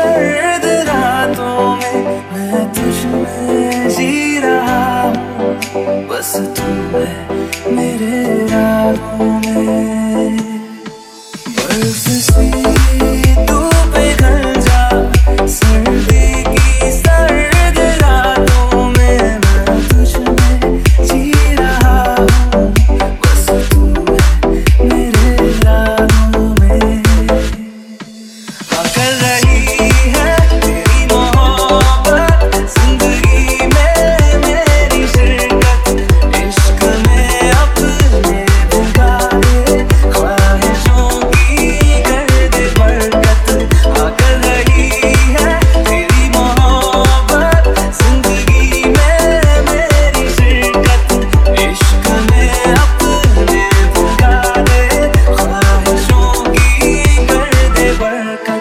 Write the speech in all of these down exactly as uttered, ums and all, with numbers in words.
सर्द रातों में मैं तुझ में जी रहा हूँ, बस तू है मेरे राहों में। बर्फ सी तू पिघल जा सर्दी की सर्द रातों में मैं तुझ में जी रहा हूँ, बस तू है मेरे राहों में। हाँ कर रही है तेरी मोहब्बत जिंदगी में मेरी शिरकत, इश्क में अपने भिगा दे ख्वाहिशों की कर दे बरकत। हाँ कर रही है तेरी मोहब्बत जिंदगी में मेरी शिरकत, इश्क में अपने भिगा दे ख्वाहिशों की कर दे बरकत।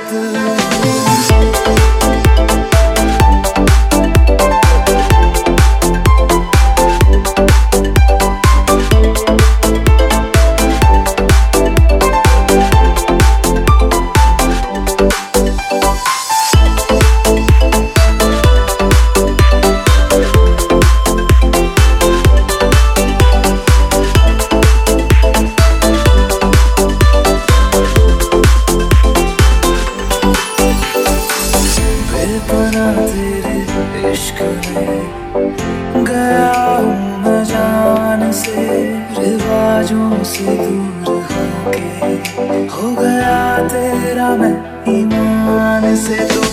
बेपनाह तेरे इश्क में गया हूँ मैं जान से, रिवाजों से दूर होके हो गया तेरा मैं ईमान से।